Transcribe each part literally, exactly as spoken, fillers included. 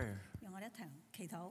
prayer. 讓我哋一齊祈禱。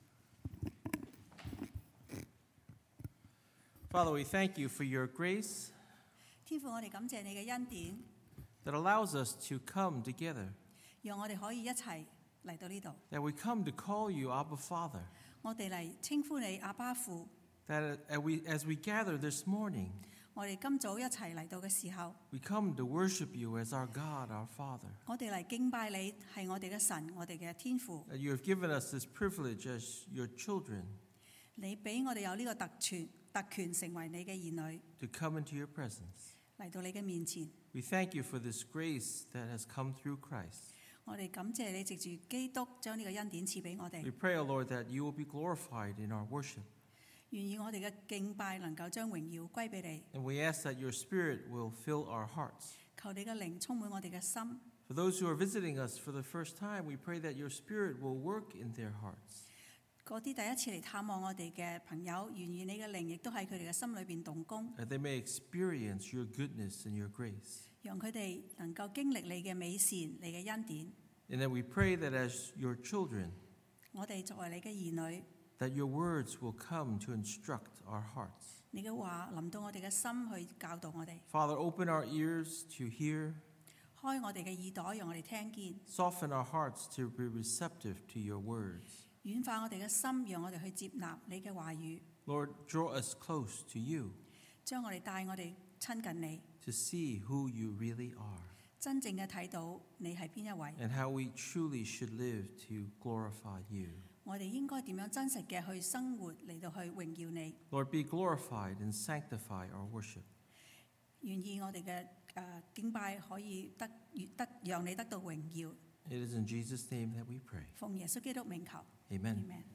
Father, we thank you for your grace 天父，我哋感謝你嘅恩典， that allows us to come together, 讓我哋可以一齊嚟到呢度。 that we come to call you Abba Father, 我哋嚟稱呼你阿爸父。 that as we, as we gather this morning, 我哋今早一齊嚟到嘅時候， we come to worship you as our God, our Father, 我哋嚟敬拜你係我哋嘅神，我哋嘅天父。 that you have given us this privilege as your children 你俾我哋有呢個特權，特權成為你嘅兒女， to come into your presence. 嚟到你嘅面前。 We thank you for this grace that has come through Christ. 我哋感謝你藉住基督將呢個恩典賜俾我 We 哋， pray, O Lord, that you will be glorified in our worship. 願意我哋嘅敬拜能夠將榮耀歸俾你。 And we ask that your Spirit will fill our hearts. 求你嘅靈充滿我哋嘅心。 For those who are visiting us for the first time, we pray that your Spirit will work in their hearts. 嗰啲第一次嚟探望我哋嘅朋友，願意你嘅靈亦都喺佢哋嘅心裏邊動工， That they may experience your goodness and your grace. 讓佢哋能夠經歷你嘅美善、你嘅恩典。 And then we pray that as your children, 我哋作為你嘅兒女， that your words will come to instruct our hearts. 你嘅話臨到我哋嘅心去教導我哋， Father, open our ears to hear, 開我哋嘅耳朵，讓我哋聽見， soften our hearts to be receptive to your words. 軟化我哋嘅心，讓我哋去接納你嘅話語， Lord, draw us close to you 將我哋帶我哋親近你， to see who you really are 真正嘅睇到你係邊一位， and how we truly should live to glorify you. 我哋應該點樣真實嘅去生活嚟到去榮耀你。 Lord, be glorified and sanctify our worship. 願意我哋嘅誒敬拜可以得得讓你得到榮耀。 It is in Jesus' name that we pray. 奉耶穌基督名求 Amen. Amen。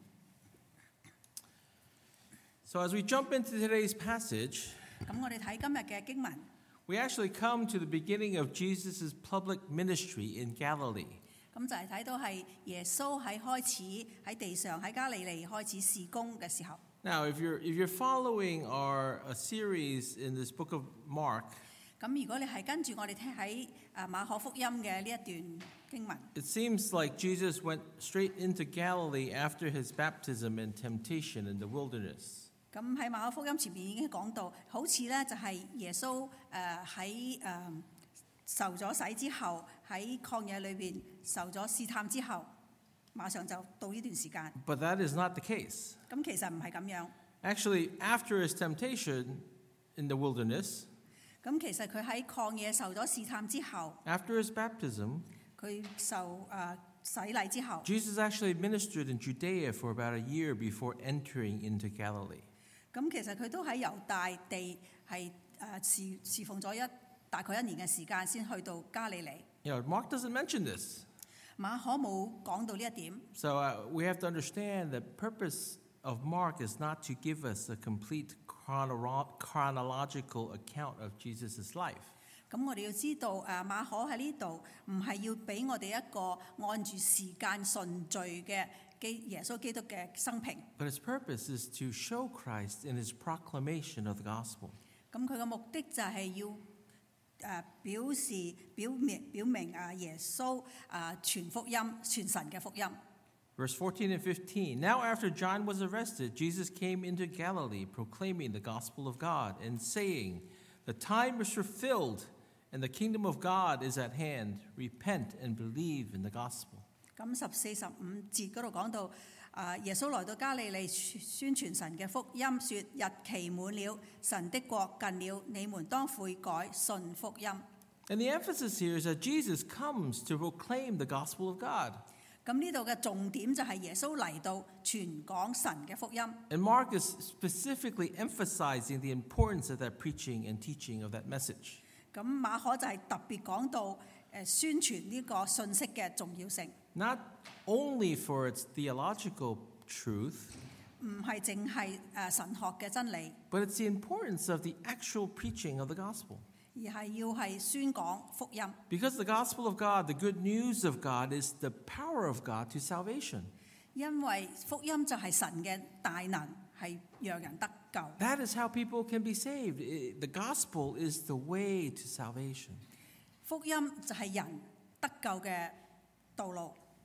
So as we jump into today's passage, 咁我哋睇今日嘅經文， we actually come to the beginning of Jesus' public ministry in Galilee. 咁就係睇到係耶穌喺開始喺地上喺加利利開始事工嘅時候。 Now, if you're if you're following our a series in this book of Mark, 咁如果你係跟住我哋聽喺誒馬可福音嘅呢一段經文， it seems like Jesus went straight into Galilee after his baptism and temptation in the wilderness. 咁喺馬可福音前面已經講到，好似咧就係耶穌誒喺誒受咗洗之後，喺曠野裏邊受咗試探之後，馬上就到呢段時間。 But that is not the case. 咁其實唔係咁樣。 Actually, after his temptation in the wilderness, 咁其實佢喺曠野受咗試探之後， after his baptism, 佢受誒洗禮之後， Jesus actually ministered in Judea for about a year before entering into Galilee. 咁其實佢都喺猶大地係誒侍侍奉咗一大概一年嘅時間，先去到加利利。 You know, Mark doesn't mention this. 馬可冇講到呢一點， So uh, we have to understand the purpose of Mark is not to give us a complete chronolo- chronological account of Jesus' life. 咁我哋要知道誒馬可喺呢度唔係要俾我哋一個按住時間順序嘅基耶穌基督嘅生平。 But his purpose is to show Christ in his proclamation of the gospel. 咁佢嘅目的就係要誒表示表明表明啊耶穌啊傳福音傳神嘅福音。 Verse fourteen and fifteen. Now after John was arrested, Jesus came into Galilee proclaiming the gospel of God and saying, "The time is fulfilled and the kingdom of God is at hand. Repent and believe in the gospel." 咁十四十五節嗰度講到啊耶穌來到加利利宣傳神嘅福音，說日期滿了，神的國近了，你們當悔改，信福音。 And the emphasis here is that Jesus comes to proclaim the gospel of God. 咁呢度嘅重點就係耶穌嚟到傳講神嘅福音。 And Mark is specifically emphasizing the importance of that preaching and teaching of that message. 咁馬可就係特別講到誒宣傳呢個信息嘅重要性， Not only for its theological truth, 唔係淨係誒神學嘅真理， but it's the importance of the actual preaching of the gospel. 而係要係宣講福音。 Because the gospel of God, the good news of God, is the power of God to salvation. 因為福音就係神嘅大能，係讓人得救。 That is how people can be saved. I- The gospel is the way to salvation. 福音就係人得救嘅道路。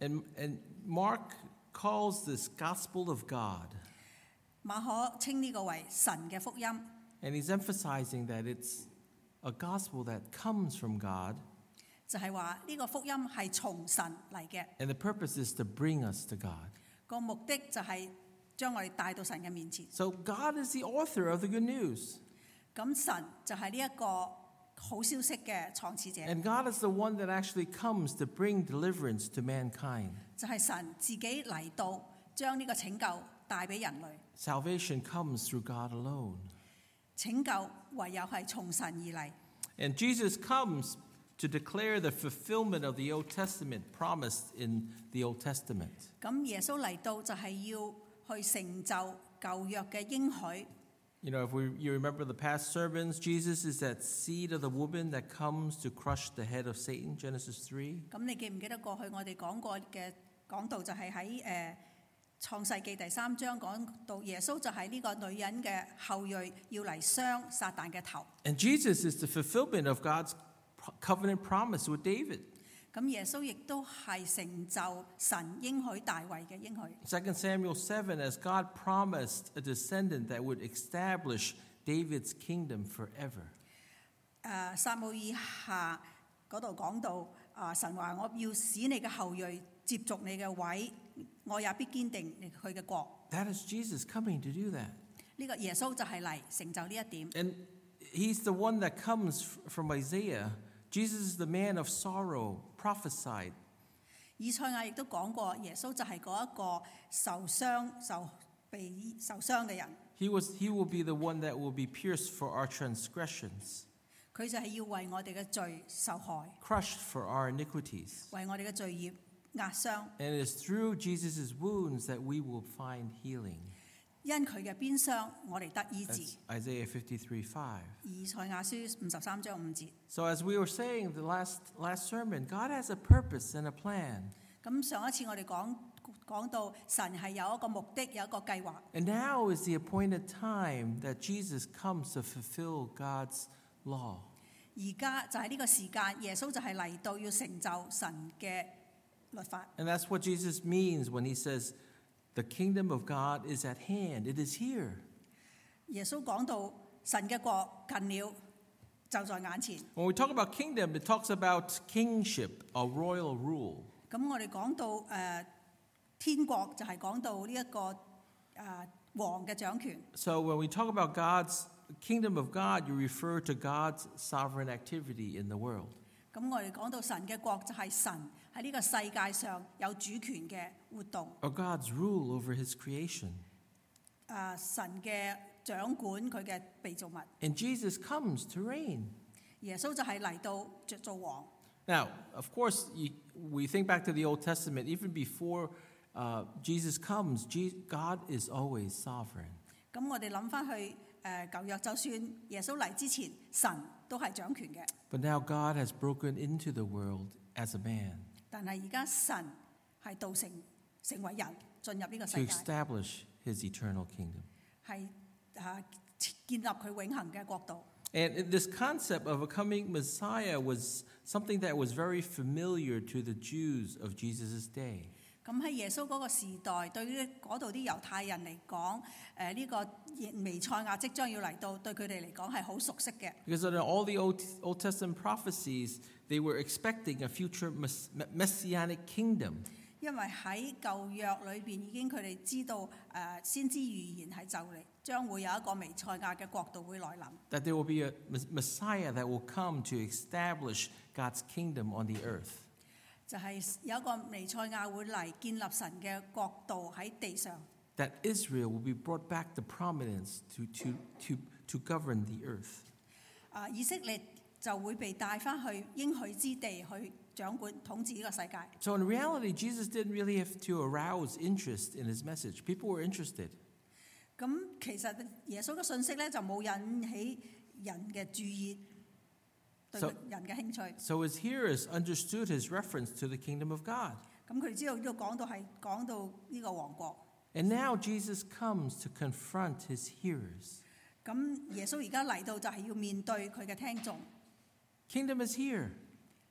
And, and Mark calls this gospel of God. 馬可稱呢個為神嘅福音， And he's emphasizing that it's a gospel that comes from God. 就係話呢個福音係從神嚟嘅， And the purpose is to bring us to God. 個目的就係將我哋帶到神嘅面前。 So God is the author of the good news. 咁神就係呢一個好消息嘅創始者， And God is the one that actually comes to bring deliverance to mankind. 就係神自己嚟到將呢個拯救帶俾人類。 Salvation comes through God alone. 拯救唯有係從神而嚟。 And Jesus comes to declare the fulfillment of the Old Testament promised in the Old Testament. 咁耶穌嚟到就係要去成就舊約嘅應許。 You know, if we, you remember the past sermons, Jesus is that seed of the woman that comes to crush the head of Satan, Genesis three. 咁你記唔記得過去我哋講過嘅講道就係喺誒創世記第三章講到耶穌就係呢個女人嘅後裔要嚟傷撒旦嘅頭。 And Jesus is the fulfillment of God's covenant promise with David. 咁耶穌亦都係成就神應許大衛嘅應許。 Second Samuel seven, as God promised a descendant that would establish David's kingdom forever. 誒撒母耳下嗰度講到啊，神話我要使你嘅後裔接續你嘅位，我也必堅定佢嘅國。 That is Jesus coming to do that. 呢個耶穌就係嚟成就呢一點。 And he's the one that comes from Isaiah. Jesus is the man of sorrow, prophesied. 以賽亞亦都講過，耶穌就係嗰一個受傷、受被受傷嘅人。 He was, he will be the one that will be pierced for our transgressions, 佢就係要為我哋嘅罪受害， crushed for our iniquities. 為我哋嘅罪孽壓傷。 And it is through Jesus' wounds that we will find healing. 因佢嘅鞭傷，我哋得醫治。 That's Isaiah fifty-three five. 以賽亞書五十三章五節。 So as we were saying the last, last sermon, God has a purpose and a plan. 咁上一次我哋講講到神係有一個目的，有一個計劃。 And now is the appointed time that Jesus comes to fulfill God's law. 而家就係呢個時間，耶穌就係嚟到要成就神嘅律法。 And that's what Jesus means when he says, the kingdom of God is at hand. It is here. 耶穌講到神嘅國近了，就在眼前。 When we talk about kingdom, it talks about kingship, a royal rule. 咁我哋講到誒、呃、天國就係講到呢、這、一個誒、呃、王嘅掌權。 So when we talk about God's kingdom of God, you refer to God's sovereign activity in the world. 咁我哋講到神嘅國就係神喺呢個世界上有主權嘅活動。 Or God's rule over his creation. 誒、呃、神嘅掌管佢嘅被造物。 And Jesus comes to reign. 耶穌就係嚟到做做王。 Now, of course, you, we think back to the Old Testament, even before uh, Jesus comes, Je- God is always sovereign. 咁我哋諗翻去誒、呃、舊約，就算耶穌嚟之前，神都係掌權嘅。 But now God has broken into the world as a man 但係而家神係道成成為人，進入呢個 to 世界， establish his eternal kingdom. 係誒建立佢永恆嘅國度。 And this concept of a coming Messiah was something that was very familiar to the Jews of Jesus' day. 咁喺耶穌嗰個時代，對於嗰度啲猶太人嚟講，誒、呢個彌賽亞即將要嚟到，對佢哋嚟講係好熟悉嘅。 Because in all the Old, Old Testament prophecies, they were expecting a future mess, messianic kingdom. 因為喺舊約裏邊已經佢哋知道誒、呃、先知預言係就嚟將會有一個彌賽亞嘅國度會來臨， That there will be a Messiah that will come to establish God's kingdom on the earth. 就係有一個彌賽亞會嚟建立神嘅國度喺地上。 That Israel will be brought back to prominence to, to, to, to govern the earth. 啊、以色列就會被帶翻去應許之地去掌管統治呢個世界。 So in reality, Jesus didn't really have to arouse interest in his message. People were interested. 咁其實耶穌嘅信息咧就冇引起人嘅注意，對 So- 人嘅興趣。 So his hearers understood his reference to the kingdom of God. 咁佢哋知道呢度講到係講到呢個王國。 And now Jesus comes to confront his hearers. 咁耶穌而家嚟到就係要面對佢嘅聽眾。 Kingdom is here.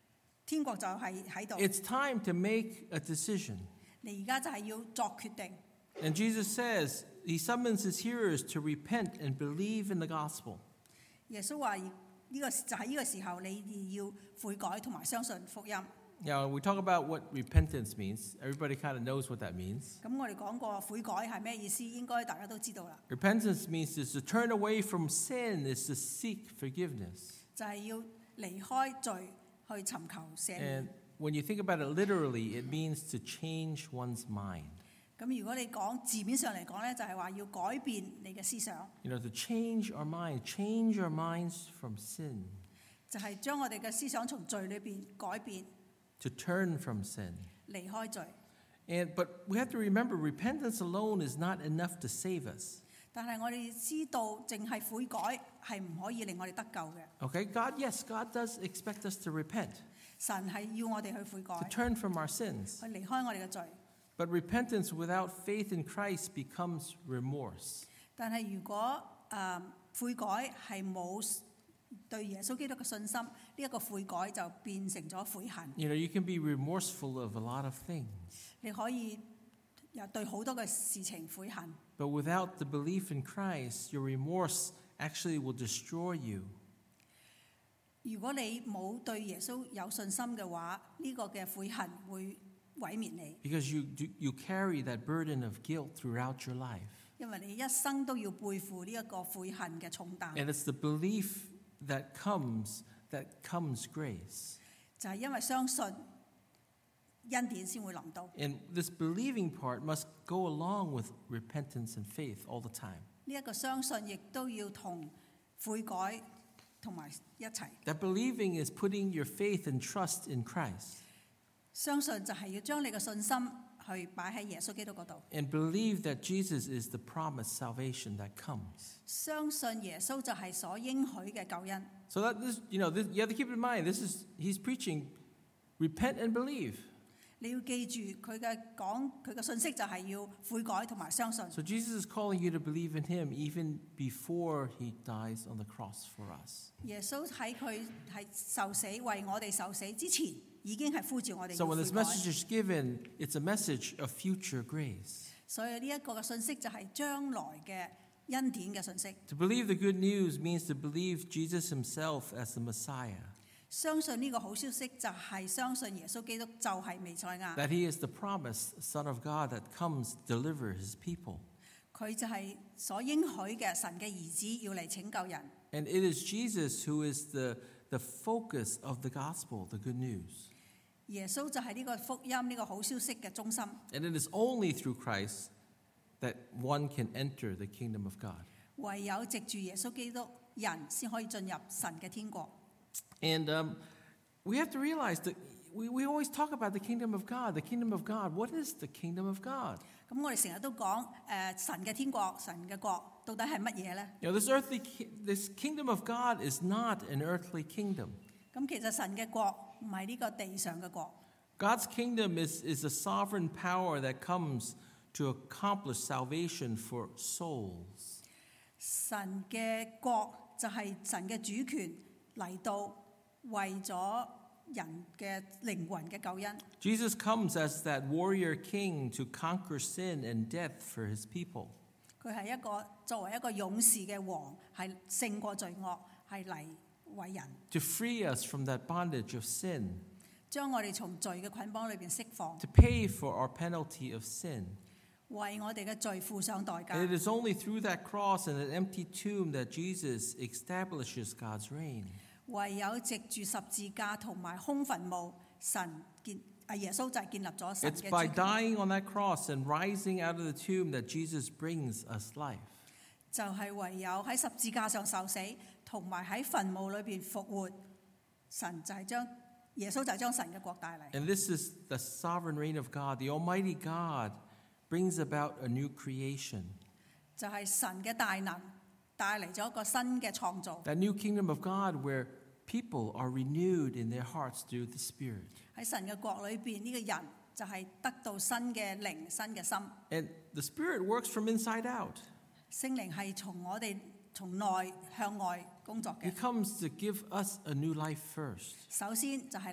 天國就係喺度。 It's time to make a decision. 你而家就係要作決定。 And Jesus says, he summons his hearers to repent and believe in the gospel. 耶穌話：呢個就係呢個時候，你哋要悔改同埋相信福音。 Now, we talk about what repentance means. Everybody kind of knows what that means. 咁我哋講過悔改係咩意思，應該大家都知道啦。 Repentance means is to turn away from sin, is to seek forgiveness. 就係要離開罪，去尋求赦 And 免。 when you think about it literally, it means to change one's mind. 咁如果你講字面上嚟講咧，就係話要改變你嘅思想， You know, to change our mind, change our minds from sin, 就係將我哋嘅思想從罪裏邊改變， to turn from sin. 離開罪。 And but we have to remember, repentance alone is not enough to save us. 但係我哋知道，淨係悔改係唔可以令我哋得救嘅。 Okay, God, yes, God does expect us to repent, 神係要我哋去悔改， to turn from our sins. 去離開我哋嘅罪。 But repentance without faith in Christ becomes remorse. 但係如果誒、呃、悔改係冇對耶穌基督嘅信心，呢、這、一個悔改就變成咗悔恨。 You know, you can be remorseful of a lot of things, 你可以又對好多嘅事情悔恨， but without the belief in Christ, your remorse actually will destroy you. 如果你冇對耶穌有信心嘅話，呢、這個嘅悔恨會毀滅你， Because you, you carry that burden of guilt throughout your life. 因為你一生都要背負呢一個悔恨嘅重擔。 And it's the belief that comes, that comes grace. 就係因為相信恩典先會臨到。 And this believing part must go along with repentance and faith all the time. 呢一個相信亦都要同悔改同埋一齊。 That believing is putting your faith and trust in Christ. 相信就係要將你嘅信心去擺喺耶穌基督嗰度。 And believe that Jesus is the promised salvation that comes. 相信耶穌就係所應許嘅救恩。 So that this, you know, this, you have to keep in mind, this is, he's preaching, repent and believe. 你要記住佢嘅講佢嘅信息就係要悔改同埋相信。 So Jesus is calling you to believe in him even before he dies on the cross for us. 耶穌喺佢係受死為我哋受死之前，已經係呼召我哋 So 要 when 悔 this 改。 message is given, it's a message of future grace. 所以呢一個嘅信息就係將來嘅恩典嘅信息。 To believe the good news means to believe Jesus himself as the Messiah, 相信呢個好消息就係相信耶穌基督就係彌賽亞， that he is the promised Son of God that comes to deliver his people. 佢就係所應許嘅神嘅兒子，要嚟拯救人。 And it is Jesus who is the, the focus of the gospel, the good news. 耶穌就係呢個福音呢個好消息嘅中心。 And it is only through Christ that one can enter the kingdom of God. 唯有藉住耶穌基督，人先可以進入神嘅天國。 And um, we have to realize that we, we always talk about the kingdom of God. The kingdom of God. What is the kingdom of God? 咁我哋成日都講誒、呃、神嘅天國、神嘅國到底係乜嘢呢？ You know, this earthly, ki- this kingdom of God is not an earthly kingdom. 咁其實神嘅國唔係呢個地上嘅國， God's kingdom is, is a sovereign power that comes to accomplish salvation for souls. 神嘅國就係神嘅主權嚟到為咗人嘅靈魂嘅救恩。 Jesus comes as that warrior king to conquer sin and death for his people. 佢係一個作為一個勇士嘅王，係勝過罪惡，係嚟為人 To free us from that bondage of sin, 將我哋從罪嘅捆綁裏邊釋放， to pay for our penalty of sin. 為我哋嘅罪付上代 And it 價。 is only through that cross and an empty tomb that Jesus establishes God's reign. 唯有藉住十字架同埋空墳墓，神建啊耶穌就係建立咗神 It's 嘅 by 主權。 dying on that cross and rising out of the tomb that Jesus brings us life. 就係唯有喺十字架上受死，同埋喺墳墓裏邊復活，神就係將耶穌就係將神嘅國帶嚟。 And this is the sovereign reign of God. The Almighty God brings about a new creation. 就係神嘅大能帶嚟咗一個新嘅創造。 That new kingdom of God where people are renewed in their hearts through the Spirit. 喺神嘅國裏邊，呢、這個人就係得到新嘅靈、新嘅心。 And the Spirit works from inside out. 聖靈係從我哋從內向外工作 He 嘅。 comes to give us a new life first. 首先就係嚟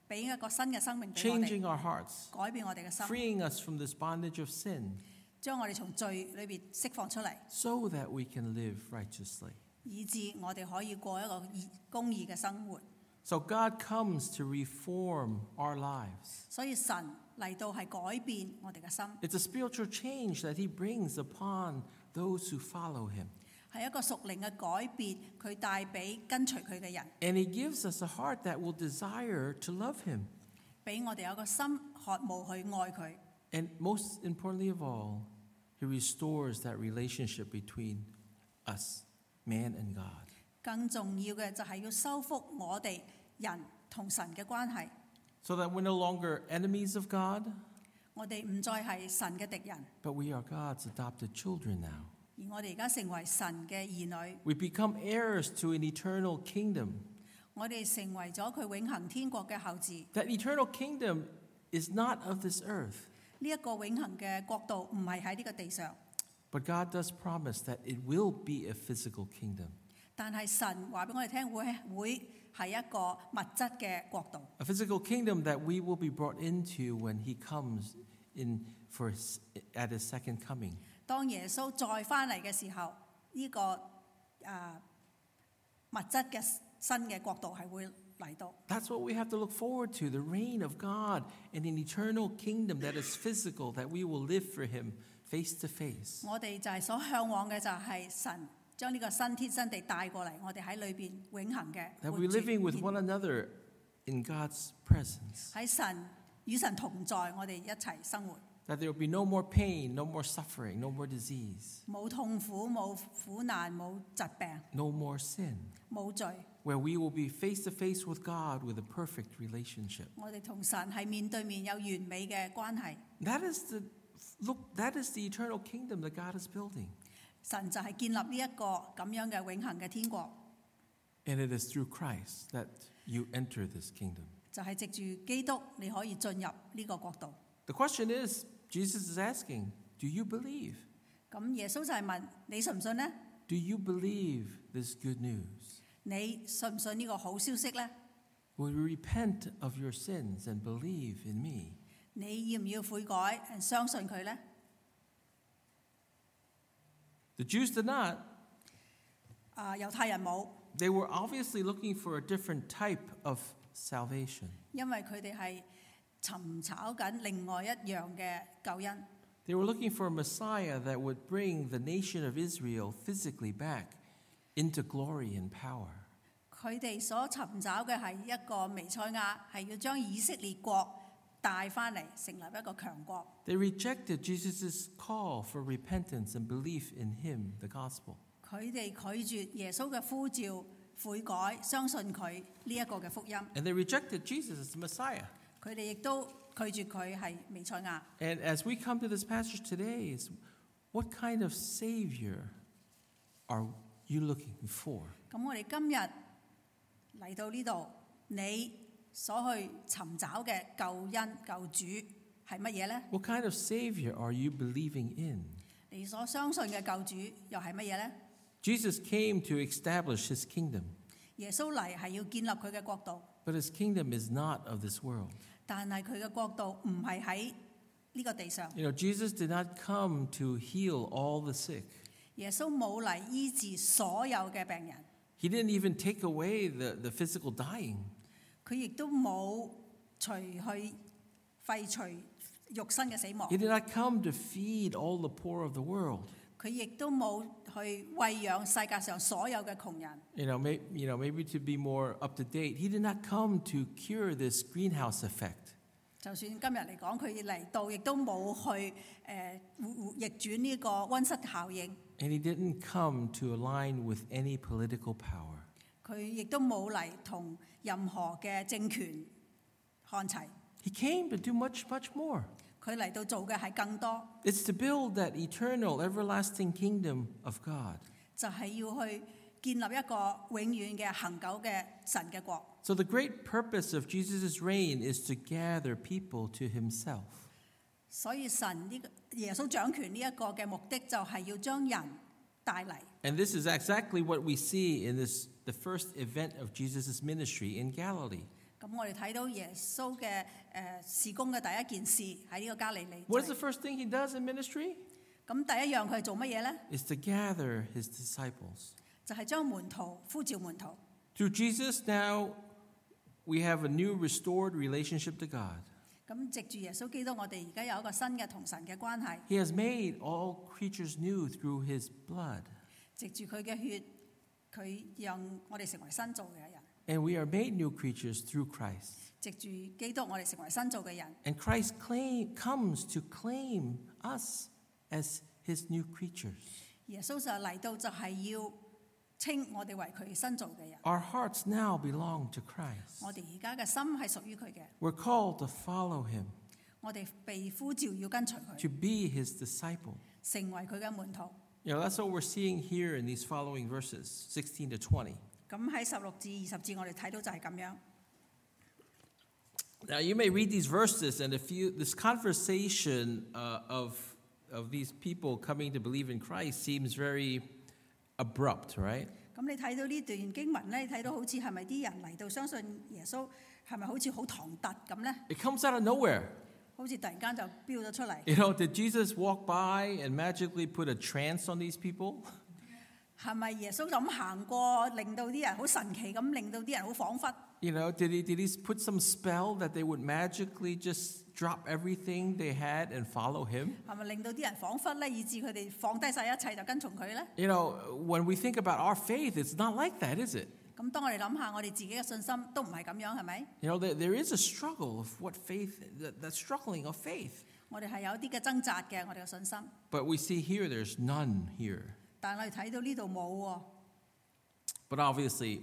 俾一個新嘅生命俾我 changing 哋， our hearts, 改變我哋嘅心， freeing us from this bondage of sin 將我哋從罪裏邊釋放出嚟， so that we can live righteously. 以致我哋可以過一個義公義嘅生活。 So God comes to reform our lives. 所以神嚟到係改變我哋嘅心， It's a spiritual change that he brings upon those who follow him. 係一個屬靈嘅改變，佢帶俾跟隨佢嘅人， And he gives us a heart that will desire to love him. 俾我哋有個心渴慕去愛佢。 And most importantly of all, he restores that relationship between us, man and God. 更重要嘅就係要修復我哋人同神嘅關係， So that we're no longer enemies of God, 我哋唔再係神嘅敵人， but we are God's adopted children now. 而我哋而家成為神嘅兒女， We become heirs to an eternal kingdom. 我哋成為咗佢永恆天國嘅後嗣。 That eternal kingdom is not of this earth, 呢一個永恆嘅國度唔係喺呢個地上， but God does promise that it will be a physical kingdom. 但係神話俾我哋聽，會會係一個物質嘅國度， A physical kingdom that we will be brought into when he comes in for his, at his second coming. 當耶穌再翻嚟嘅時候，呢、個啊物質嘅新嘅國度係會嚟到。 That's what we have to look forward to, the reign of God in an eternal kingdom that is physical, that we will live for him face to face. 我哋就係所向往嘅就係神將呢個新天新地帶過嚟，我哋喺裏邊永恆嘅 That 活 we're 住 living with one another in God's presence. 喺神與神同在，我哋一齊生活， That there will be no more pain, no more suffering, no more disease, 冇痛苦、冇苦難、冇疾病、 no more sin. 冇罪。 Where we will be face to face with God with a perfect relationship. 我哋同神係面對面有完美嘅關係。 That is the look, that is the eternal kingdom that God is building. 神就係建立呢一個咁樣嘅永恆嘅天國， And it is through Christ that you enter this kingdom. 就係藉住基督你可以進入呢個國度。 The question is, Jesus is asking, do you believe? 咁耶穌就係問你信唔信呢？ Do you believe this good news? 你信唔信呢個好消息呢？ Will you repent of your sins and believe in me? 你要唔要悔改，相信佢呢？ The Jews did not. 啊，猶太人冇， They were obviously looking for a different type of salvation. 因為佢哋係尋找緊另外一樣嘅救恩。 They were looking for a Messiah that would bring the nation of Israel physically back into glory and power. 佢哋所尋找嘅係一個彌賽亞，係要將以色列國帶翻嚟，成立一個強國。 They rejected Jesus' call for repentance and belief in him, the gospel. 佢哋拒絕耶穌嘅呼召，悔改，相信佢呢一個嘅福音。 And they rejected Jesus as the Messiah. 佢哋亦都拒絕佢係彌賽亞。 And as we come to this passage today, is what kind of Savior are you looking for? 咁我哋今日嚟到呢度，你所去尋找嘅救恩救主係乜嘢呢？ What kind of Savior are you believing in? 你所相信嘅救主又係乜嘢呢？ Jesus came to establish his kingdom, 耶穌嚟係要建立佢嘅國度， but his kingdom is not of this world. 但係佢嘅國度唔係喺呢個地上。 You know, Jesus did not come to heal all the sick. 耶穌冇嚟醫治所有嘅病人， He didn't even take away the, the physical dying. 佢亦都冇除去廢除肉身嘅死亡 He，did not come to feed all the poor of the world. 佢亦都冇去餵養世界上所有嘅窮人。 You know, may, you know, maybe to be more up to date, he did not come to cure this greenhouse effect. 就算今日嚟講，佢嚟到亦都冇去誒逆轉呢個溫室效應， And he didn't come to align with any political power. 佢亦都冇嚟同任何嘅政權看齊。 He came to do much, much more. 佢嚟到做嘅係更多， It's to build that eternal, everlasting kingdom of God. 就係要去建立一個永遠嘅恒久嘅神嘅國。 So the great purpose of Jesus' reign is to gather people to himself. 所以神呢個耶穌掌權呢一個嘅目的就係要將人帶嚟。 And this is exactly what we see in this the first event of Jesus' ministry in Galilee. 咁咁我哋睇到耶穌嘅誒事工嘅第一件事喺呢個加利利。 What is the first thing he does in ministry? 咁第一樣佢係做乜嘢咧？ Is to gather his disciples. 就係將門徒呼召門徒。 Through Jesus, now we have a new restored relationship to God. 咁藉住耶穌基督，我哋而家有一個新嘅同神嘅關係。 He has made all creatures new through his blood. 藉住佢嘅血，佢讓我哋成為新造嘅人。 And we are made new creatures through Christ. 藉住基督，我哋成為新造嘅人。 And Christ claim, comes to claim us as his new creatures. 耶穌就嚟到就係要稱我哋為佢新造嘅人。 Our hearts now belong to Christ. 我哋而家嘅心係屬於佢嘅， We're called to follow him, 我哋被呼召要跟隨佢， to be his disciple. 成為佢嘅門徒。 You know, that's what we're seeing here in these following verses, sixteen to twenty. 咁喺十六至二十節，我哋睇到就係咁樣。 Now, you may read these verses, and if you, this conversation uh, of, of these people coming to believe in Christ seems very abrupt, right? 咁你睇到呢段經文咧，你睇到好似係咪啲人嚟到相信耶穌，係咪好似好唐突咁咧？ It comes out of nowhere. 好似突然間就飆咗出嚟。 You know, did Jesus walk by and magically put a trance on these people? 係咪耶穌就咁行過，令到啲人好神奇咁，令到啲人好彷彿？ You know, did he, did he put some spell that they would magically just drop everything they had and follow him? 係咪令到啲人彷彿咧，以致佢哋放低晒一切就跟從佢咧？ You know, when we think about our faith, it's not like that, is it? 咁當我哋諗下我哋自己嘅信心，都唔係咁樣，係咪？ You know, there, there is a struggle of what faith, that, that struggling of faith. 我哋係有啲嘅掙扎嘅，我哋嘅信心。 But we see here, there's none here. 但係我哋睇到呢度冇喎。 But obviously,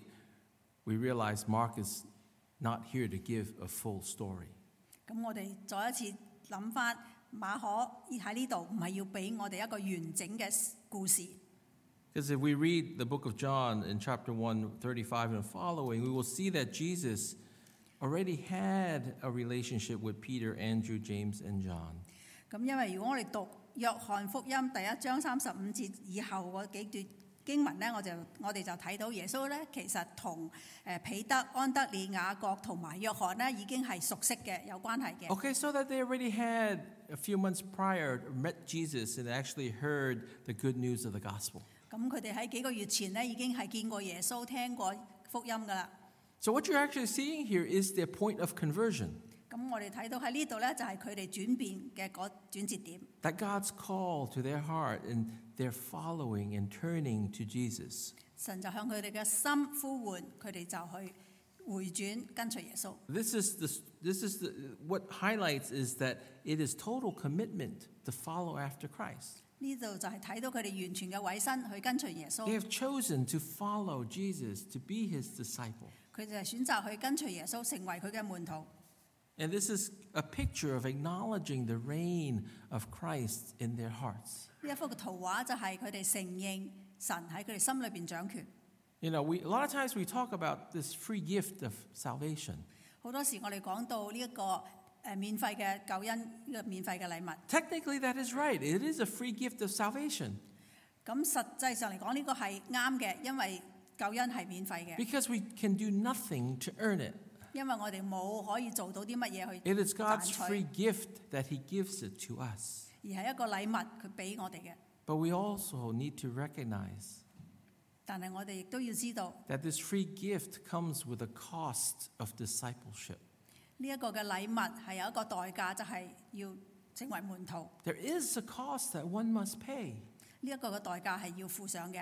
we realize Mark is not here to give a full story. 咁我哋再一次諗翻馬可喺呢度，唔係要俾我哋一個完整嘅故事。 Because if we read the book of John in chapter one, thirty-five and following, we will see that Jesus already had a relationship with Peter, Andrew, James, and John. 咁因為如果我哋讀約翰福音第一章三十五節以後嗰幾段經文咧，我就我哋就睇到耶穌咧，其實同誒彼得、安德烈、雅各同埋約翰咧已經係熟悉嘅，有關係嘅。 Okay, so that they already had a few months prior met Jesus and actually heard the good news of the gospel. 咁佢哋喺幾個月前咧已經係見過耶穌、聽過福音噶啦。 So what you're actually seeing here is their point of conversion. 咁我哋睇到喺呢度咧，就係佢哋轉變嘅嗰轉折點。 That God's call to their heart and they're following and turning to Jesus. 神就向佢哋嘅心呼喚，佢哋就去回轉跟隨耶穌。 This is the, this is the, what highlights is that it is total commitment to follow after Christ. 呢度就係睇到佢哋完全嘅委身去跟隨耶 They 穌。 have chosen to follow Jesus, to be his disciple. 佢哋係選擇去跟隨耶穌，成為佢嘅門徒。 And this is a picture of acknowledging the reign of Christ in their hearts. 呢一幅嘅圖畫就係佢哋承認神喺佢哋心裏邊掌權。 You know, we, a lot of times we talk about this free gift of salvation. 好多時我哋講到呢一個誒免費嘅救恩，呢個免費嘅禮物。 Technically, that is right. It is a free gift of salvation 咁實際上嚟講，呢個係啱嘅，因為救恩係免費嘅， because we can do nothing to earn it. 因為我哋冇可以做到啲乜嘢去 It is 賺 God's 取， free gift that he gives it to us. 而係一個禮物佢俾我哋嘅。 But we also need to recognize 但係我哋亦都要知道， that this free gift comes with a cost of discipleship. 呢一個嘅禮物係有一個代價，就係要成為門徒。 There is a cost that one must pay, 呢一個嘅代價係要付上嘅，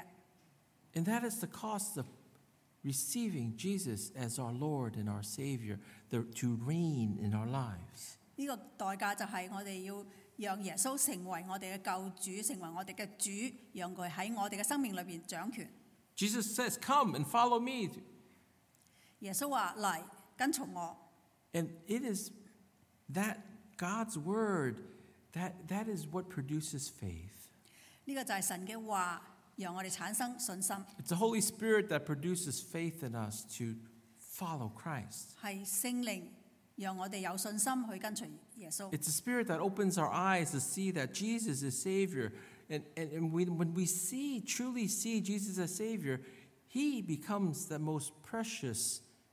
and that is the cost of receiving Jesus as our Lord and our Savior, the, to reign in our lives. 呢個代價就係我哋要讓耶穌成為我哋嘅救主，成為我哋嘅主，讓佢喺我哋嘅生命裏邊掌權。 Jesus says, "Come and follow me." 耶穌話：嚟跟從我。 And it is that God's word, that, that is what produces faith. 呢個就係神嘅話，讓我哋產生信心。 It's the Holy Spirit that produces faith in us to follow Christ. 係聖靈讓我哋有信心去跟隨耶穌。 It's the Spirit that opens our eyes to see that Jesus is Savior. And, and, and we, when we see, truly see Jesus as Savior, He becomes the most precious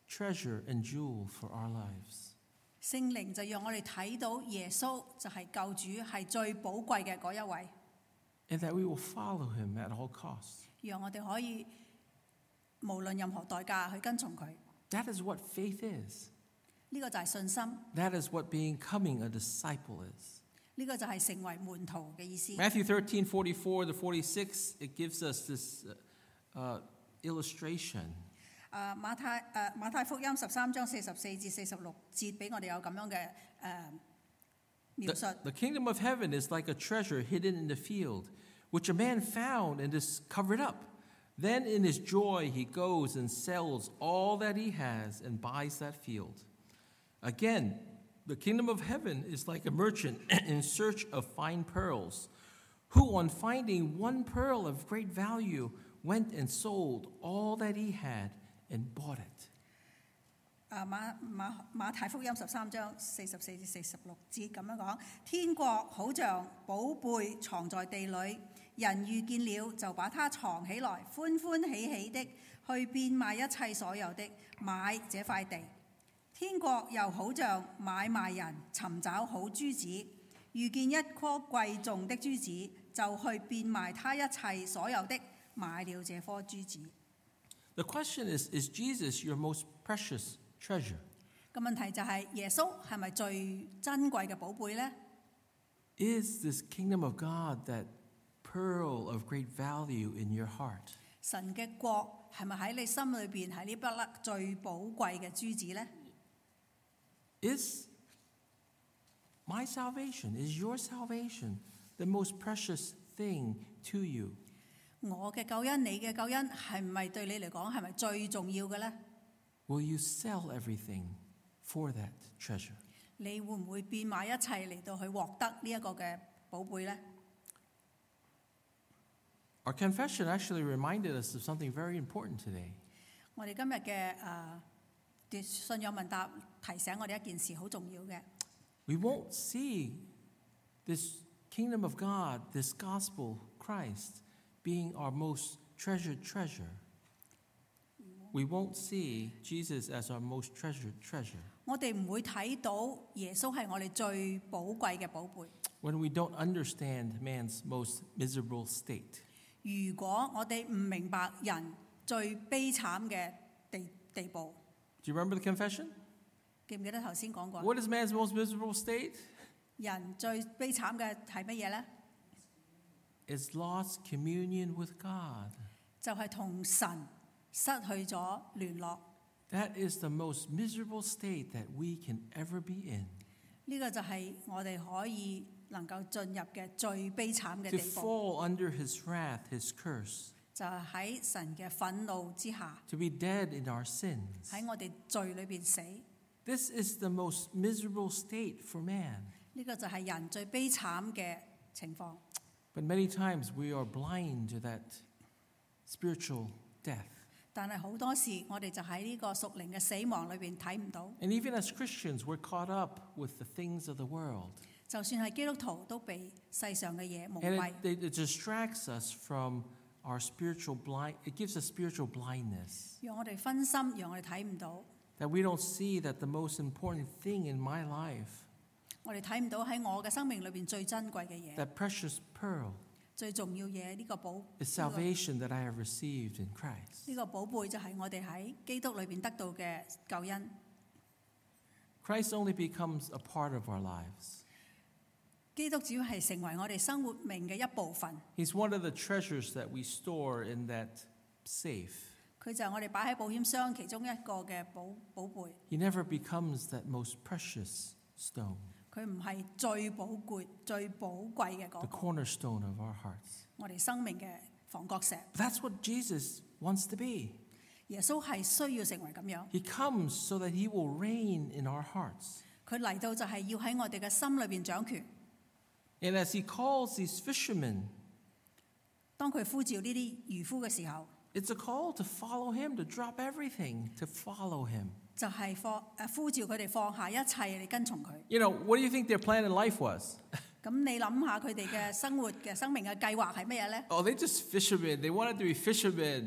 treasure and jewel for our lives. 聖靈就讓我哋睇到耶穌就係救主，係最寶貴嘅嗰一位， And that we will follow him at all costs. 讓我哋可以無論任何代價去跟從佢。 That is what faith is. 呢個就係信心， That is what becoming a disciple is. 呢個就係成為門徒嘅意思。 Matthew thirteen, forty-four to forty-six, it gives us this uh, uh, illustration. 啊馬太誒馬太福音十三章四十四至四十六節俾我哋有咁樣嘅誒描述。 The, the kingdom of heaven is like a treasure hidden in the field, which a man found and is covered up. Then in his joy he goes and sells all that he has and buys that field. Again, the kingdom of heaven is like a merchant in search of fine pearls, who on finding one pearl of great value went and sold all that he had and bought it. 啊馬馬馬太福音十三章四十四至四十六節咁樣講：天國好像寶貝藏在地裏，人遇見了就把它藏起來，歡歡喜喜的去變賣一切所有的，買這塊地。天國又好像買賣人尋找好珠子，遇見一顆貴重的珠子，就去變賣他一切所有的，買了這顆珠子。 The question is, is Jesus your most precious treasure? 個問題就係耶穌係咪最珍貴嘅寶貝呢？ Is this kingdom of God that pearl of great value in your heart? 神嘅國係咪喺你心裏邊係呢筆粒最寶貴嘅珠子呢？ Is my salvation, is your salvation the most precious thing to you? 我嘅救恩，你嘅救恩係唔係對你嚟講係咪最重要嘅呢？ Will you sell everything for that treasure? 你會唔會變賣一切嚟到去獲得呢一個嘅寶貝呢？ Our confession actually reminded us of something very important today. 我哋今日嘅誒信仰問答提醒我哋一件事好重要嘅。 We won't see this kingdom of God, this gospel, Christ, being our most treasured treasure. We won't see Jesus as our most treasured treasure. 我哋唔會睇到耶穌係我哋最寶貴嘅寶貝。 When we don't understand man's most miserable state. 如果我哋唔明白人最悲慘嘅地地步， Do you remember the confession? 記唔記得頭先講過？ What is man's most miserable state? 人最悲慘嘅係乜嘢呢？ It's lost communion with God. 就係同神失去咗聯絡。 That is the most miserable state that we can ever be in. 呢個就係我哋可以能夠進入嘅最悲慘嘅 To 地步， fall under his wrath, his curse. 就係喺神嘅憤怒之下， To be dead in our sins. 喺我哋罪裏邊死。 This is the most miserable state for man. 呢個就係人最悲慘嘅情況。 But many times we are blind to that spiritual death. 但係好多時，我哋就喺呢個屬靈嘅死亡裏邊睇唔到。 And even as Christians, we're caught up with the things of the world. 就算係基督徒，都被世上嘅嘢蒙 And 蔽， it, it distracts us from our spiritual blind, it gives us spiritual blindness. 讓我哋分心，讓我哋睇唔到。 That we don't see that the most important thing in my life, 我哋睇唔到喺我嘅生命裏邊最珍貴嘅嘢， that precious pearl, 最重要嘢呢個寶 is 呢個 salvation that I have received in Christ. 呢個寶貝就係我哋喺基督裏邊得到嘅救恩。 Christ only becomes a part of our lives. 基督只要係成為我哋生活命嘅一部分， He's one of the treasures that we store in that safe. 佢就係我哋擺喺保險箱其中一個嘅寶寶貝。 He never becomes that most precious stone, 佢唔係最寶貴、最寶貴嘅嗰 the 個， cornerstone of our hearts. 我哋生命嘅房角石。 That's what Jesus wants to be. 耶穌係需要成為咁樣， He comes so that he will reign in our hearts. 佢嚟到就係要喺我哋嘅心裏邊掌權。 And as he calls these fishermen, 當佢呼召呢啲漁夫嘅時候， it's a call to follow him, to drop everything, to follow him. 就係放誒呼召佢哋放下一切嚟跟從佢。 You know, what do you think their plan in life was? 咁你諗下佢哋嘅生活嘅生命嘅計劃係乜嘢呢？ Oh, they just fishermen. They wanted to be fishermen.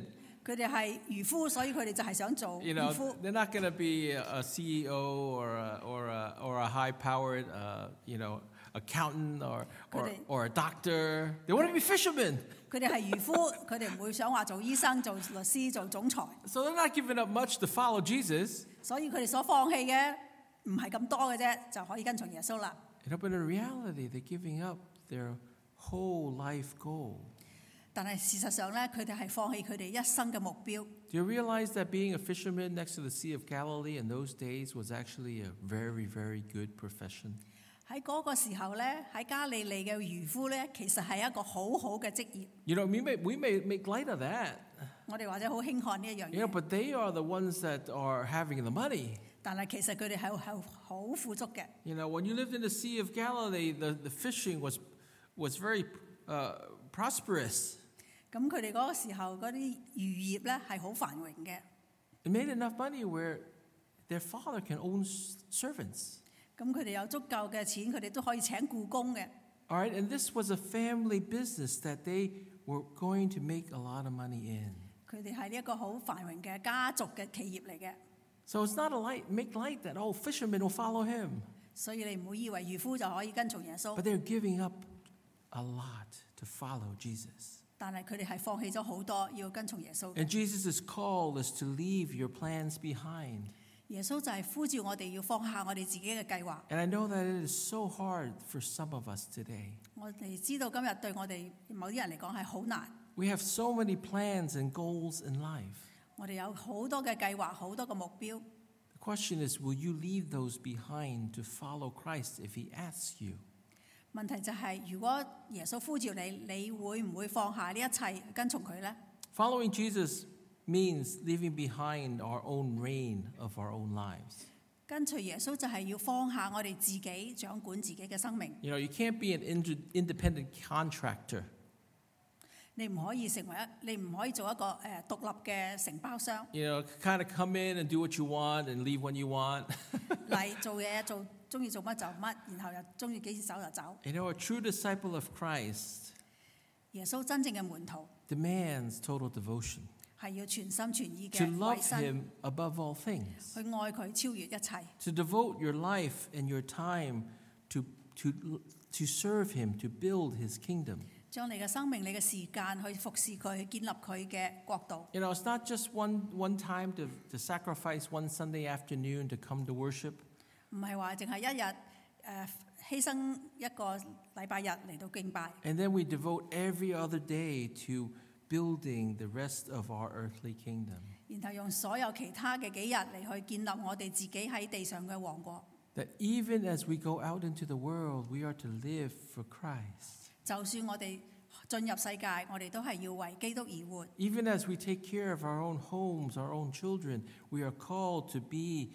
佢哋係漁夫，所以佢哋就係想做 You 漁 know, 夫。 they're not going to be a a C E O or a, or a, or a high-powered, uh, you know, accountant or, or, Could they- or a doctor. They want to be fishermen. 佢哋係漁夫，佢哋唔會想話做醫生、做律師、做總裁， So they're not giving up much to follow Jesus. 所以佢哋所放棄嘅唔係咁多嘅啫，就可以跟從耶穌啦。 You know, but in reality, they're giving up their whole life goal. 但係事實上咧，佢哋係放棄佢哋一生嘅目標。 Do you realize that being a fisherman next to the Sea of Galilee in those days was actually a very, very good profession? 喺嗰個時候咧，喺加利利嘅漁夫咧，其實係一個好好嘅職業。 You know, we may, we may make light of that, 我哋或者好輕看呢一樣 you know, 嘢， but they are the ones that are having the money. 但係其實佢哋係係好富足嘅。 You know, when you lived in the Sea of Galilee, the, the fishing was, was very uh, prosperous. 咁佢哋嗰個時候嗰啲漁業咧係好繁榮嘅。 It made enough money where their father can own s- servants. 咁佢哋有足夠嘅錢，佢哋都可以請僱工嘅。 All right, and this was a family business that they were going to make a lot of money in. 佢哋係呢一個好繁榮嘅家族嘅企業嚟嘅， So it's not a light, make light that, oh, fishermen will follow him. 所以你唔好以為漁夫就可以跟從耶穌 But，they're giving up a lot to follow Jesus. 但係佢哋係放棄咗好多要跟從耶穌。 And Jesus' call is to leave your plans behind. 耶穌就係呼召我哋要放下我哋自己嘅計劃。 And I know that it is so hard for some of us today. 我哋知道今日對我哋某啲人嚟講係好難。 We have so many plans and goals in life. 我哋有好多嘅計劃，好多嘅目標。 The question is, will you leave those behind to follow Christ if he asks you? 問題就係、如果耶穌呼召你，你會唔會放下呢一切跟從佢呢？ Following Jesus means leaving behind our own reign of our own lives. 跟隨耶穌就係要放下我哋自己掌管自己嘅生命。 You know, you can't be an ind- independent contractor. 你唔可以成為一，你唔可以做一個誒、呃、獨立嘅承包商 You know, kind of come in and do what you want and leave when you want. 嚟做嘢，做中意做乜就乜，然後又中意幾時走就走。 You know, a true disciple of Christ 耶穌真正嘅門徒 demands total devotion, 係要全心全意 to 嘅 love 委身， him above all things, 去愛佢超越一切， to devote your life and your time to, to, to serve him, to build his kingdom. 將你嘅生命、你嘅時間去服侍佢，去建立佢嘅國度。 You know, it's not just one, one time to, to sacrifice one Sunday afternoon to come to worship. 唔係話淨係一日誒、呃、犧牲一個禮拜日嚟到敬拜， And then we devote every other day to building the rest of our earthly kingdom. 然後用所有其他嘅幾日嚟去建立我哋自己喺地上嘅王國。 That even as we go out into the world, we are to live for Christ. 就算我哋進入世界，我哋都係要為基督而活。 Even as we take care of our own homes, our own children, we are called to be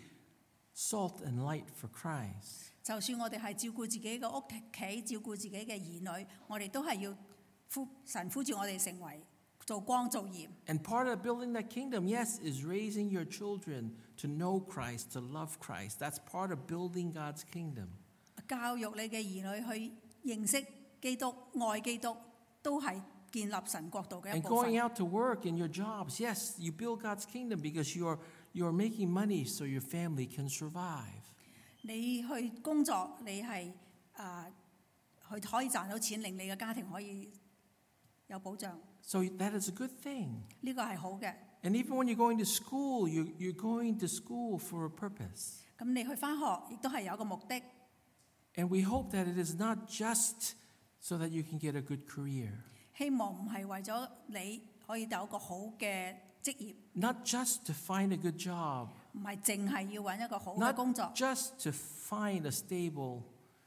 salt and light for Christ. 就算我哋係照顧自己嘅屋企，照顧自己嘅兒女，我哋都係要呼神呼召我哋成為做光做鹽。 And part of building that kingdom, yes, is raising your children to know Christ, to love Christ. That's part of building God's kingdom. 教育你嘅兒女去認識基督、愛基督，都係建立神國度嘅一 And 部 going 分。 out to work in your jobs, yes, you build God's kingdom because you're you're making money so your family can survive. 你去工作，你係啊，去可以賺到錢，令你嘅家庭可以有保障， So that is a good thing. 呢個係好嘅。 And even when you're going to school, you, you're going to school for a purpose. 咁你去翻學，亦都係有一個目的。 And we hope that it is not just so that you can get a good career, 希望唔係為咗你可以有一個好嘅職業， not just to find a good job, 唔係淨係要揾一個好嘅工 not 作， just to find a stable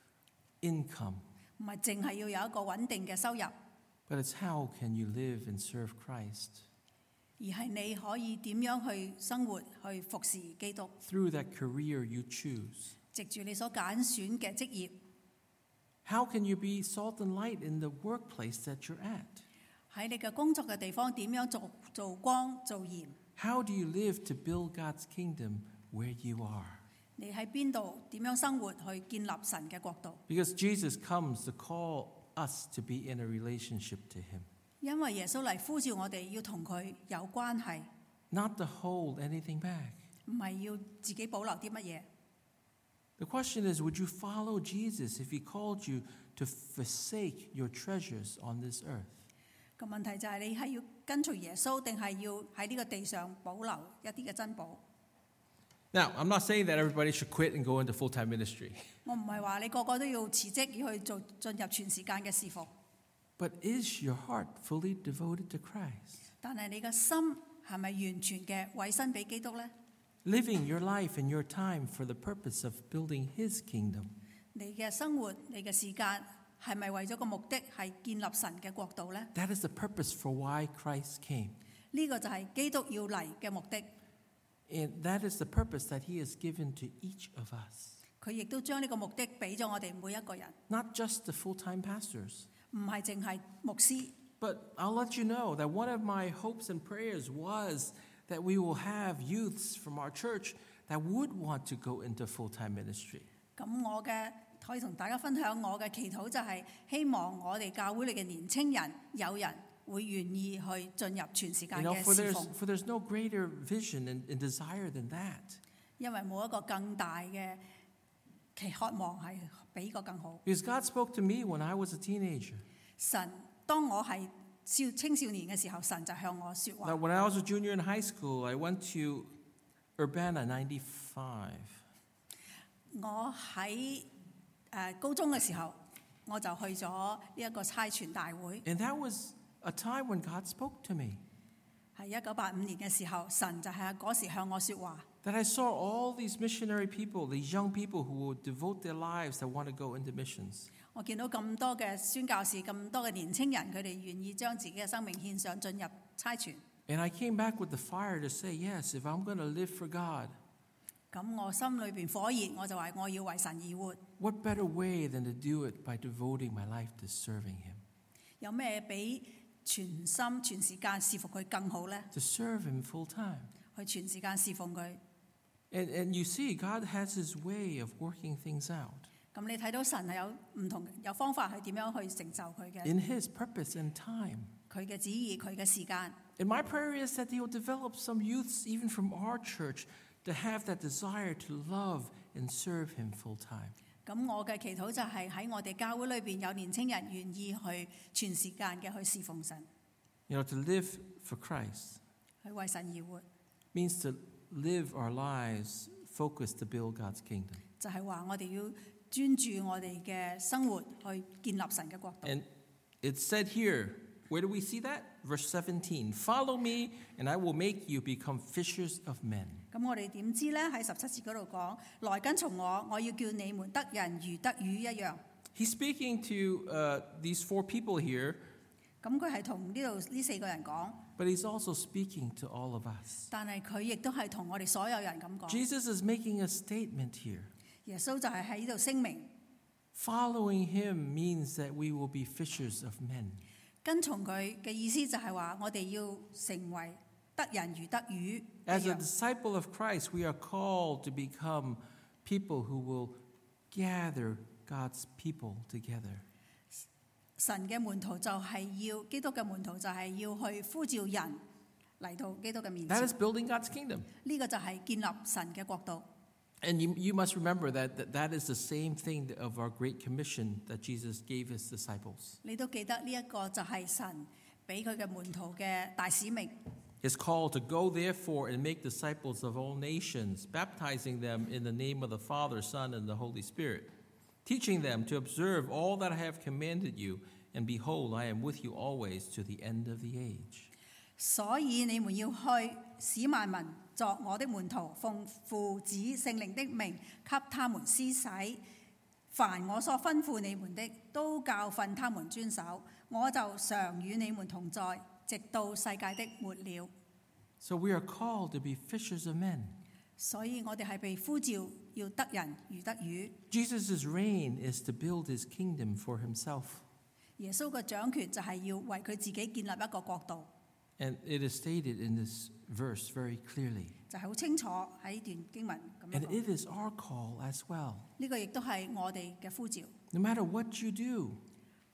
income, 唔係淨係要有一個穩定嘅收入， but it's how can you live and serve Christ 而係你可以點樣去生活，去服侍基督， through that career you choose. 藉住你所揀選嘅職業， How can you be salt and light in the workplace that you're at? 喺你嘅工作嘅地方點樣做做光做鹽， How do you live to build God's kingdom where you are? 你喺邊度點樣生活去建立神嘅國度。 Because Jesus comes to call us to be in a relationship to him. 因為耶穌嚟呼召我哋要同佢有關係， not to hold anything back. 唔係要自己保留啲乜嘢。 The question is, would you follow Jesus if he called you to forsake your treasures on this earth? 個問題就係你係要跟隨耶穌，定係要喺呢個地上保留一啲嘅珍寶？ Now, I'm not saying that everybody should quit and go into full-time ministry. 我唔係話你個個都要辭職要去做進入全時間嘅侍奉， But is your heart fully devoted to Christ? 但係你嘅心係咪完全嘅委身俾基督呢？ Living your life and your time for the purpose of building his kingdom. 你嘅生活、你嘅時間係咪為咗個目的係建立神嘅國度呢？ That is the purpose for why Christ came. 呢個就係基督要嚟嘅目的。 And that is the purpose that he has given to each of us. 佢亦都將呢個目的俾咗我哋每一個人， Not just the full-time pastors. 唔係淨係牧師。 But I'll let you know that one of my hopes and prayers was that we will have youths from our church that would want to go into full-time ministry. 咁我嘅可以同大家分享我嘅祈禱就係希望我哋教會裏嘅年青人有人會願意去進入全時間 You know, 嘅 for 侍 there's, 奉， for there's no greater vision and, and desire than that. 因為冇一個更大嘅期渴望係比呢個更好。 Because God spoke to me when I was a teenager. 神當我係少青少年嘅時候，神就向我說 Now, 話。 when I was a junior in high school, I went to Urbana ninety-five. 我喺誒高中嘅時候，我就去咗呢一個差傳大會。 And that was a time when God spoke to me. 係一九八五年嘅時候，神就係嗰時向我說話。 That I saw all these missionary people, these young people who would devote their lives that want to go into missions. 我見到咁多嘅宣教士，咁多嘅年青人，佢哋願意將自己嘅生命獻上，進入差傳。 And I came back with the fire to say, yes, if I'm going to live for God, 咁我心裏邊火熱，我就話我要為神而活。 what better way than to do it by devoting my life to serving him? 有咩比全心全時間侍奉佢更好呢？ To serve him full time. 去全時間侍奉佢。 And, and you see, God has his way of working things out 咁你睇到神係有唔同有方法去點樣去成就佢嘅 in his purpose and time. 佢嘅旨意佢嘅時間。 And my prayer is that he will develop some youths, even from our church, to have that desire to love and serve him full time. 咁我嘅祈禱就係喺我哋教會裏邊有年青人願意去全時間嘅去侍奉神， You know, to live for Christ 去為神而活， means to live our lives focused to build God's kingdom. 就係話我哋要專注我哋嘅生活去建立神嘅國度。 And it's said here, where do we see that? Verse seventeen, follow me and I will make you become fishers of men. 咁我哋點知呢？喺十七節嗰度講，來跟從我，我要叫你們得人如得魚一樣。 He's speaking to uh, these four people here, 咁佢係同呢度呢四個人講， but he's also speaking to all of us. 但係佢亦都係同我哋所有人咁講。 Jesus is making a statement here. 耶穌就係喺呢度聲明， Following him means that we will be fishers of men. 跟從佢嘅意思就係話，我哋要成為得人如得魚一 As a 樣。 disciple of Christ, we are called to become people who will gather God's people together. 神嘅門徒就係要基督嘅門徒就係要去呼召人嚟到基督嘅面 That 前。 is building God's kingdom. 呢個就係建立神嘅國度。 And you, you must remember that, that that is the same thing of our great commission that Jesus gave his disciples. 你都記得呢一個就係神俾佢嘅門徒嘅大使命。 His call to go therefore and make disciples of all nations, baptizing them in the name of the Father, Son, and the Holy Spirit, teaching them to observe all that I have commanded you, and behold, I am with you always to the end of the age. 所以你們要去，使萬民作我的門徒，奉父子聖靈的名，給他們施洗。凡我所吩咐你們的，都教訓他們遵守。我就常與你們同在，直到世界的末了。 So we are called to be fishers of men. 所以我哋係被呼召要得人如得魚。 Jesus' reign is to build his kingdom for himself. 耶穌嘅掌權就係要為佢自己建立一個國度， And it is stated in this verse very clearly. 就係好清楚喺呢段經文咁樣 And 講。 it is our call as well. 呢個亦都係我哋嘅呼召。 No matter what you do,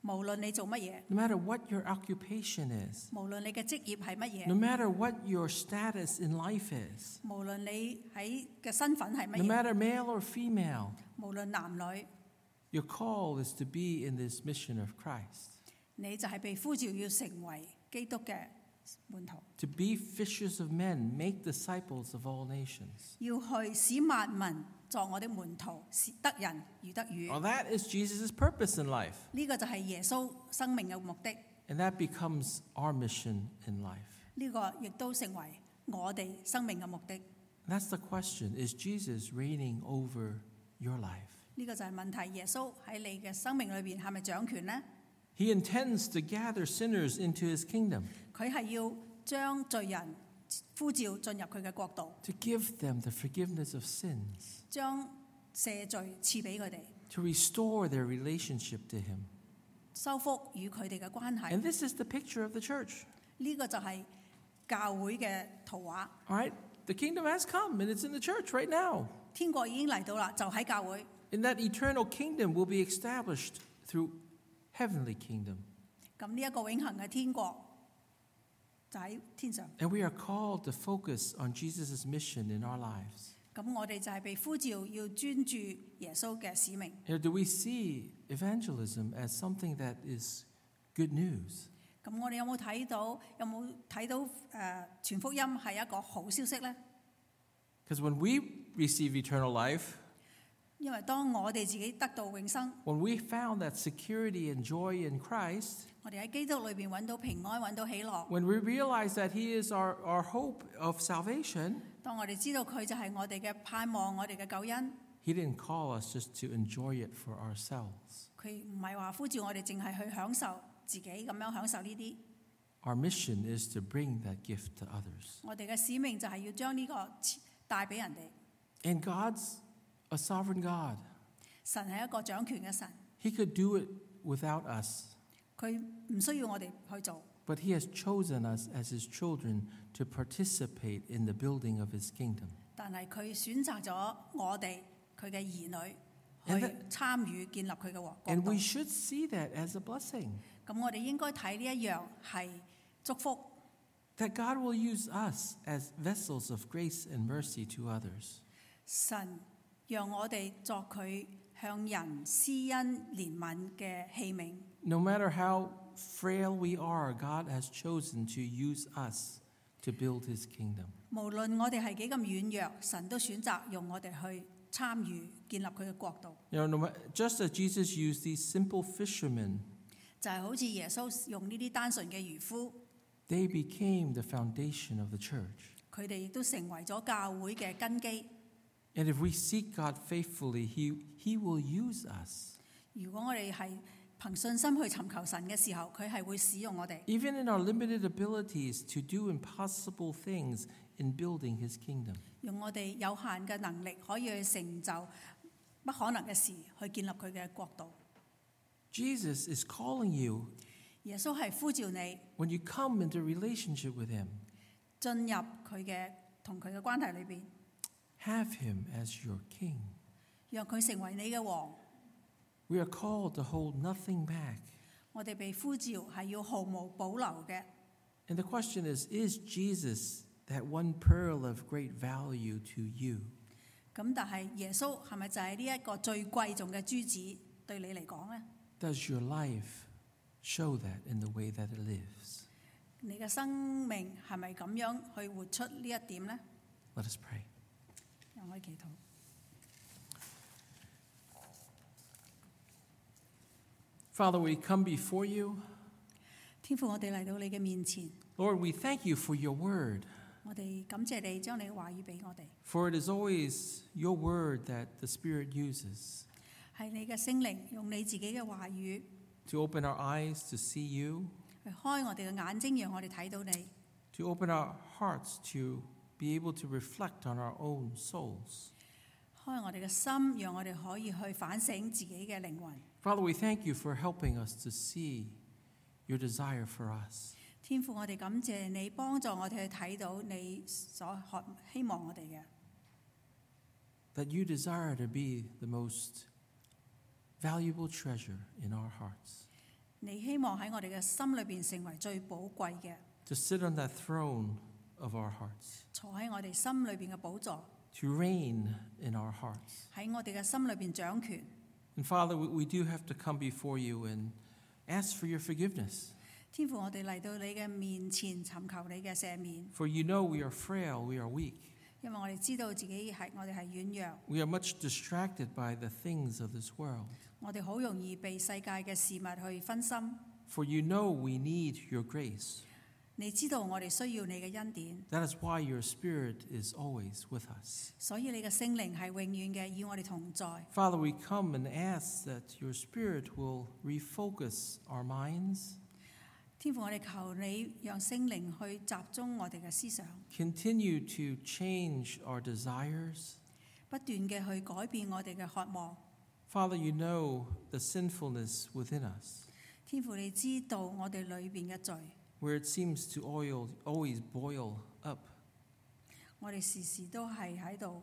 無論你做乜嘢， no matter what your occupation is, 無論你嘅職業係乜 no 嘢， matter what your status in life is, 無論你喺嘅身份係 no 乜嘢， matter male or female, 無論男女， your call is to be in this mission of Christ, 你就係被呼召要成為基督嘅門徒， to be fishers of men, make disciples of all nations. 要去使萬民作我的門徒，是得人如得魚。 Well, that is Jesus' purpose in life, 呢個就係耶穌生命嘅目的， and that becomes our mission in life. 呢個亦都成為我哋生命嘅目的。 That's the question. Is Jesus reigning over your life? 呢個就係問題。耶穌喺你嘅生命裏邊係咪掌權呢？ He intends to gather sinners into his kingdom, 佢係要將罪人呼召進入佢嘅國度， to give them the forgiveness of sins, 將赦罪賜俾佢哋， to restore their relationship to him. 修復與佢哋嘅關係。 And this is the picture of the church. 呢個就係教會嘅圖畫。 All right? The kingdom has come, and it's in the church right now. 天國已經嚟到啦，就喺教會。 And that eternal kingdom will be established through heavenly kingdom. 咁呢一個永恆嘅天國就喺天上。 And we are called to focus on Jesus' mission in our lives. 咁我哋就係被呼召要專注耶穌嘅使命。 You know, do we see evangelism as something that is good news? 咁我哋有冇睇到？有冇睇到誒、呃、傳福音係一個好消息呢？ Because when we receive eternal life, 因為當我哋自己得到永生， when we found that security and joy in Christ, 我哋喺基督裏邊揾到平安，揾到喜樂。 when we realize that He is our, our hope of salvation, 當我哋知道佢就係我哋嘅盼望，我哋嘅救恩， He didn't call us just to enjoy it for ourselves. 佢唔係話呼召我哋淨係去享受自己咁樣享受呢啲。 Our mission is to bring that gift to others. 我哋嘅使命就係要將呢個帶俾人哋。 And God's a sovereign God. 神係一個掌權嘅神， He could do it without us, 佢唔需要我哋去做， but He has chosen us as His children to participate in the building of His kingdom. 但係佢選擇咗我哋佢嘅兒女 And 去 that- 參與建立佢嘅國 And 度。 we should see that as a blessing, 咁我哋應該睇呢一樣係祝福， that God will use us as vessels of grace and mercy to others. 神讓我哋作佢向人施恩憐憫嘅器皿。 No matter how frail we are, God has chosen to use us to build His kingdom. 無論我哋係幾咁軟弱，神都選擇用我哋去參與建立佢嘅國度。 You know, no ma- just as Jesus used these simple fishermen, 就係好似耶穌用呢啲單純嘅漁夫， they became the foundation of the church. 佢哋亦都成為咗教會嘅根基。 And if we seek God faithfully, He, he will use us. 如果我哋係憑信心去尋求神嘅時候，佢係會使用我哋。 Even in our limited abilities to do impossible things in building His kingdom. 用我哋有限嘅能力，可以去成就不可能嘅事，去建立佢嘅國度。 Jesus is calling you, 耶穌係呼召你 when you come into relationship with Him, 進入佢嘅同佢嘅關係裏邊， have Him as your King. 讓佢成為你嘅王。 We are called to hold nothing back. 我哋被呼召係要毫無保留嘅。 And the question is, is Jesus that one pearl of great value to you? 咁但係耶穌係咪就係呢一個最貴重嘅珠子對你嚟講呢？ Does your life show that in the way that it lives? 你嘅生命係咪咁樣去活出呢一點呢？ Let us pray. 讓我哋祈禱。 Father, we come before you. 天父，我哋嚟到你嘅面前， Lord, we thank you for your word, 我哋感謝你將你嘅話語俾我哋， for it is always your word that the Spirit uses 係你嘅聖靈用你自己嘅話語 to open our eyes to see you, 去開我哋嘅眼睛，讓我哋睇到你， to open our hearts to be able to reflect on our own souls. 開我哋嘅心，讓我哋可以去反省自己嘅靈魂。 Father, we thank you for helping us to see your desire for us. 天父，我哋感謝你幫助我哋去睇到你所渴希望我哋嘅， That you desire to be the most valuable treasure in our hearts. 你希望喺我哋嘅心裏邊成為最寶貴嘅， to sit on that throne of our hearts, 坐喺我哋心裏邊嘅寶座， to reign in our hearts. 喺我哋嘅心裏邊掌權。 And Father, we, we do have to come before you and ask for your forgiveness. 天父，我哋嚟到你嘅面前尋求你嘅赦免， For you know we are frail, we are weak. 因為我哋知道自己係我哋係軟弱， We are much distracted by the things of this world. 我哋好容易被世界嘅事物去分心。 For you know we need your grace. 你知道我哋需要你嘅恩典， That is why your Spirit is always with us. 所以你嘅聖靈係永遠嘅與我哋同在。 Father, we come and ask that your Spirit will refocus our minds, 天父，我哋求你讓聖靈去集中我哋嘅思想， continue to change our desires. 不斷嘅去改變我哋嘅渴望。 Father, you know the sinfulness within us, 天父，你知道我哋裏邊嘅罪， where it seems to oil, always boil up. 我哋時時都係喺度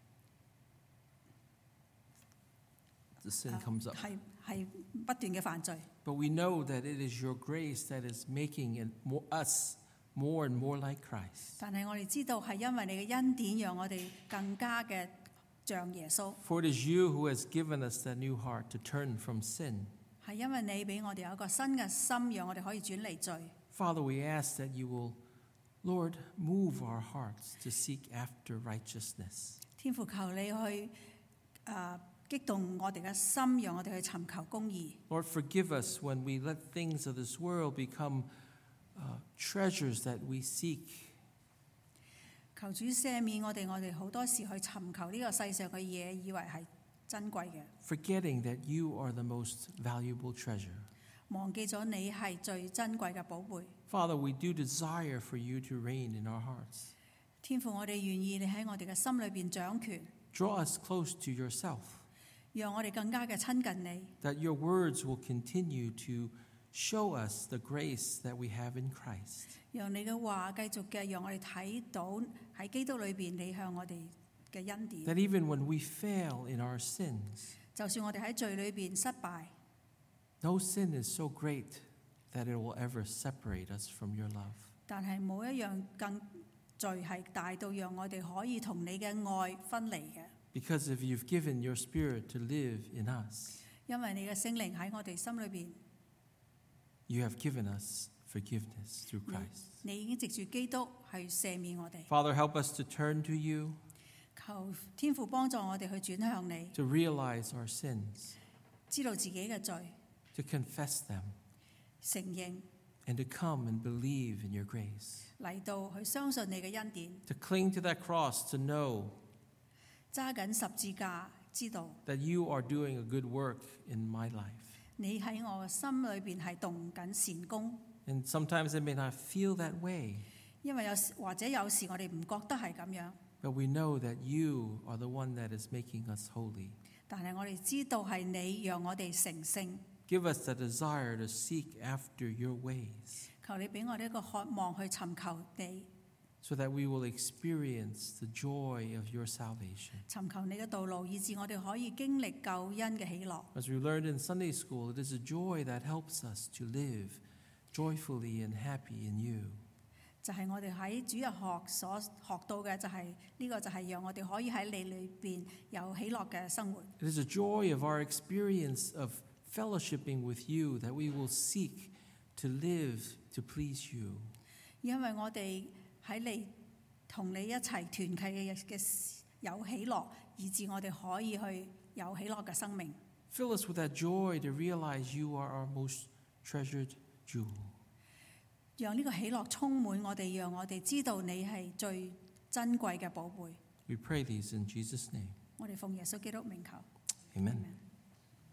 The sin comes up. 係係不斷嘅犯罪。 But we know that it is your grace that is making it more, us more and more like Christ. 但係我哋知道係因為你嘅恩典，讓我哋更加嘅像耶穌。 For it is you who has given us that new heart to turn from sin. 係因為你俾我哋有一個新嘅心，讓我哋可以轉離罪。 Father, we ask that you will, Lord, move our hearts to seek after righteousness. 天父，求你去誒、呃激動我哋嘅心，讓我哋去尋求公義。 Lord, forgive us when we let things of this world become uh, treasures that we seek. 求主赦免我哋，我哋好多時去尋求呢個世上嘅嘢，以為係珍貴嘅， Forgetting that you are the most valuable treasure. 忘記咗你係最珍貴嘅寶貝。 Father, we do desire for you to reign in our hearts. 天父，我哋願意你喺我哋嘅心裏邊掌權， Draw us close to yourself, 讓我哋更加嘅親近你。 that your words will continue to show us the grace that we have in Christ. 讓你嘅話繼續嘅，讓我哋睇到喺基督裏邊你向我哋嘅恩典。 That even when we fail in our sins, 就算我哋喺罪裏邊失敗， no sin is so great that it will ever separate us from your love. 但係冇一樣更罪係大到讓我哋可以同你嘅愛分離嘅。 Because if you've given your Spirit to live in us, 因為你嘅聖靈喺我哋心裏邊， you have given us forgiveness through Christ. 你已經藉住基督去赦免我哋。 Father, help us to turn to you, 求天父幫助我哋去轉向你， to realize our sins, 知道自己嘅罪， to confess them, 承認 and to come and believe in your grace. 嚟到去相信你嘅恩典， To cling to that cross, to know 揸緊十字架，知道 that you are doing a good work in my life. 你喺我嘅心裏邊係動緊善功。 And sometimes it may not feel that way, 因為有時或者有時我哋唔覺得係咁樣， but we know that you are the one that is making us holy. 但係我哋知道係你讓我哋成聖。 Give us the desire to seek after your ways, 求你俾我哋一個渴望去尋求你， so that we will experience the joy of your salvation. 尋求你嘅道路，以致我哋可以經歷救恩嘅喜樂。 As we learned in Sunday school, it is a joy that helps us to live joyfully and happy in you. 就係我哋喺主日學所學到嘅，就係呢個就係讓我哋可以喺你裏邊有喜樂嘅生活。 It is a joy of our experience of fellowshipping with you that we will seek to live to please you. 因為我哋喺你同你一齊團契嘅嘅有喜樂，以致我哋可以去有喜樂嘅生命。 Fill us with that joy to realize you are our most treasured jewel. 讓呢個喜樂充滿我哋，讓我哋知道你係最珍貴嘅寶貝。 We pray these in Jesus' name. 我哋奉耶穌基督名求。 Amen. Amen.